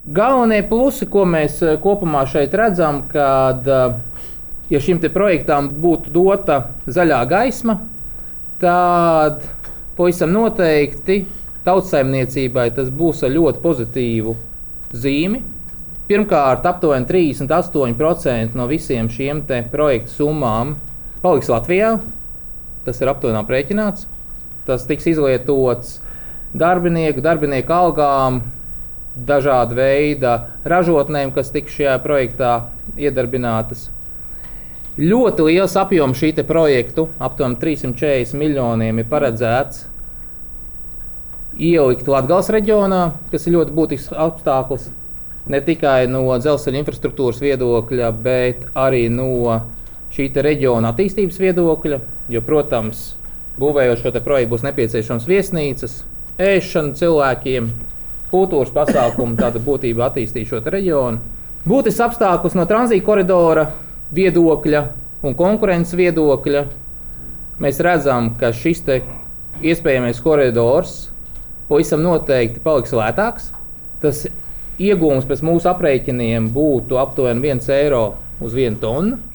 Galvenie plusi, ko mēs kopumā šeit redzam, kad, ja šim te projektām būtu dota zaļā gaisma, tad pavisam noteikti tautsaimniecībai tas būs ar ļoti pozitīvu zīmi. Pirmkārt, aptuveni 38% no visiem šiem te projektu summām paliks Latvijā. Tas ir aptuveni aprēķināts. Tas tiks izlietots darbinieku algām, dažāda veida ražotnēm, kas tiks šajā projektā iedarbinātas. Ļoti liels apjoms šī te projektu, aptuveni 340 miljoniem, ir paredzēts ielikt Latgales reģionā, kas ir ļoti būtisks apstākļus. Ne tikai no dzelzceļa infrastruktūras viedokļa, bet arī no šī reģiona attīstības viedokļa. Jo, protams, būvējot šo projektu būs nepieciešams viesnīcas, ēšana cilvēkiem, kultūras pasākumu, tāda būtība attīstīt šo reģionu. Būtisks apstākļus no tranzīta koridora viedokļa un konkurences viedokļa. Mēs redzam, ka šis iespējamais koridors pavisam noteikti paliks lētāks. Tas iegūms pēc mūsu aprēķiniem būtu aptuveni 1 eiro uz 1 tonu.